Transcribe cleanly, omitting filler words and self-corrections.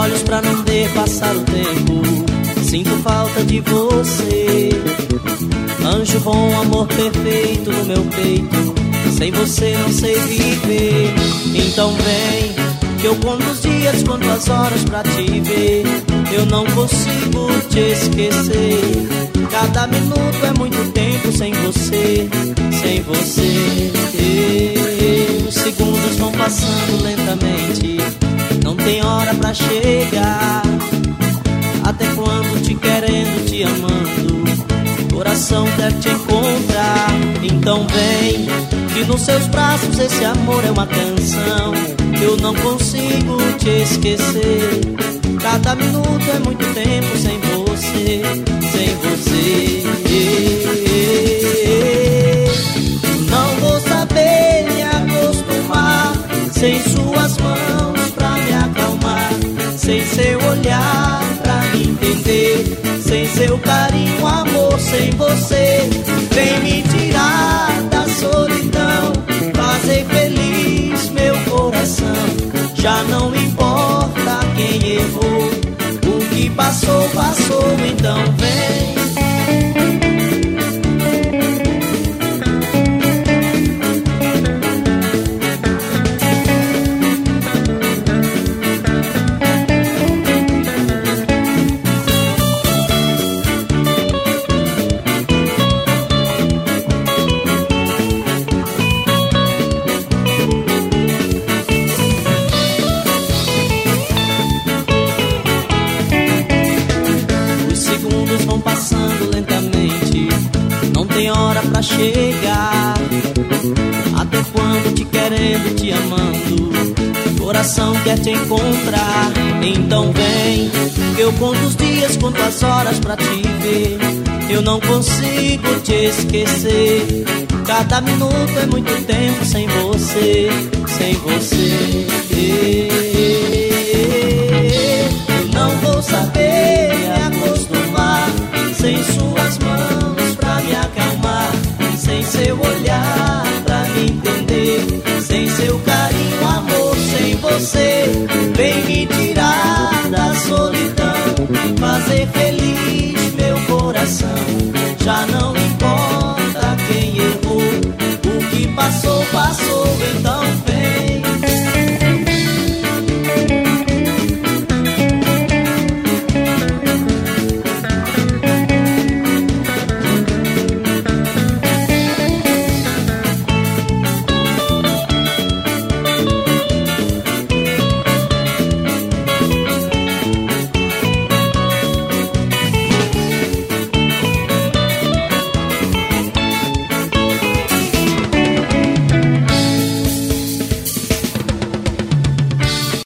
olhos pra não ver passar o tempo. Sinto falta de você. Anjo bom, amor perfeito no meu peito. Sem você não sei viver. Então vem, que eu conto os dias, conto as horas pra te ver. Eu não consigo te esquecer. Cada minuto é muito tempo sem você, sem você. Os segundos vão passando lentamente, não tem hora pra chegar. Até quando te querendo, te amando, coração quer te encontrar. Então vem, que nos seus braços esse amor é uma canção. Eu não consigo te esquecer. Cada minuto é muito tempo sem você, sem você. Não vou saber me acostumar sem suas mãos pra me acalmar, sem seu olhar pra me entender, sem seu carinho, amor, sem você. Vem me tirar da solidão, fazer feliz meu coração. Já não importa quem errou, o que passou, passou, então vem. Vão passando lentamente, não tem hora pra chegar. Até quando te querendo, te amando, coração quer te encontrar. Então vem, que eu conto os dias, conto as horas pra te ver. Eu não consigo te esquecer. Cada minuto é muito tempo sem você, sem você. Eu não vou saber me acostumar sem suas mãos pra me acalmar, sem seu olhar pra me entender, sem seu carinho, amor, sem você. Vem me tirar da solidão, fazer feliz meu coração. Já não importa quem errou, o que passou, passou.